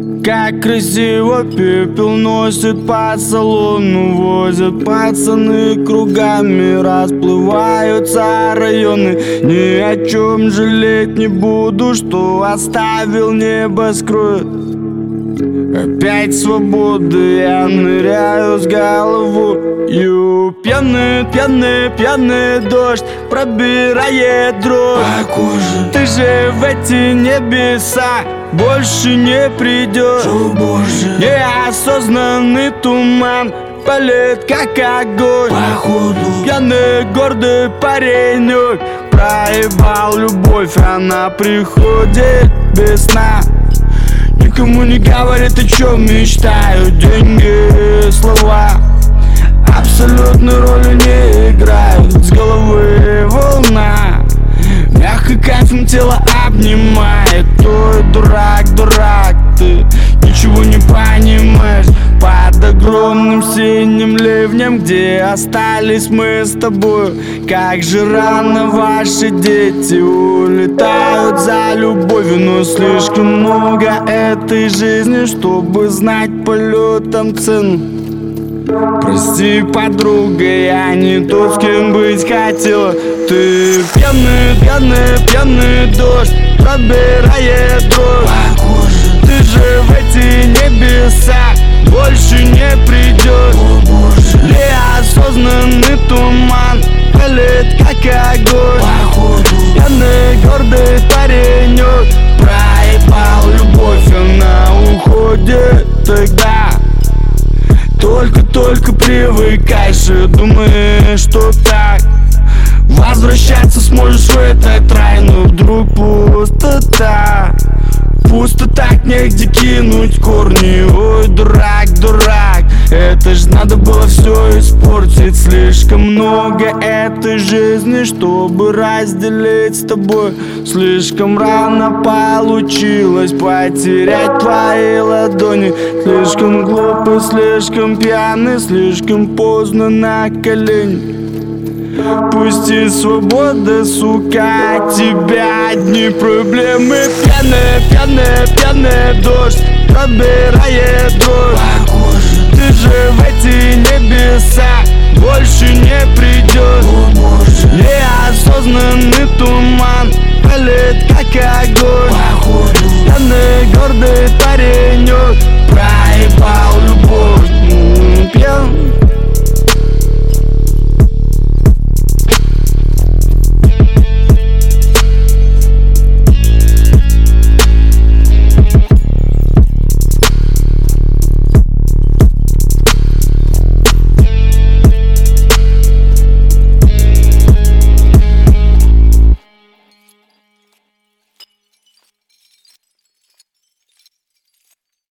Как красиво пепел носит по салону, возят пацаны кругами, расплываются районы. Ни о чем жалеть не буду, что оставил небоскреб. Опять свободы, я ныряю с головою. Пьяный, пьяный, пьяный дождь пробирает дрожь по коже. Ты же в эти небеса больше не придешь. О, Боже. Неосознанный туман палит, как огонь. Походу пьяный гордый паренек проебал любовь, она приходит без сна. Никому не говорит, о чем мечтают. Деньги, слова абсолютной роли не играют. С головы волна, мягко кайфом тело обнимает. Ой, дурак, дурак, ты ничего не понимаешь. Под огромным синим ливнем, где остались мы с тобой. Как же рано ваши дети улетают за любовью. Но слишком много этой жизни, чтобы знать полетом цену. Прости, подруга, я не тот, с кем быть хотела. Ты пьяный, пьяный, пьяный дождь пробирает дрожь по коже. Ты же в эти небеса больше не придешь. О, Боже. Неосознанный туман палит, как огонь. Походу пьяный гордый паренек проебал любовь, она уходит тогда. Только привыкаешь и думаешь, что так возвращаться сможешь в этот рай. Но вдруг пустота, пусто так, негде кинуть корни. Ой, дурак, дурак, это ж надо было все испортить. Слишком много этой жизни, чтобы разделить с тобой. Слишком рано получилось потерять твои ладони. Слишком глупый, слишком пьяный, слишком поздно на колени. Пусти свобода, сука, от тебя одни проблемы. Пьяный, пьяный, пьяный дождь пробирает дрожь по коже. Ты же в эти небеса больше не придешь. О, Боже. Неосознанный туман палит, как огонь. Походу пьяный гордый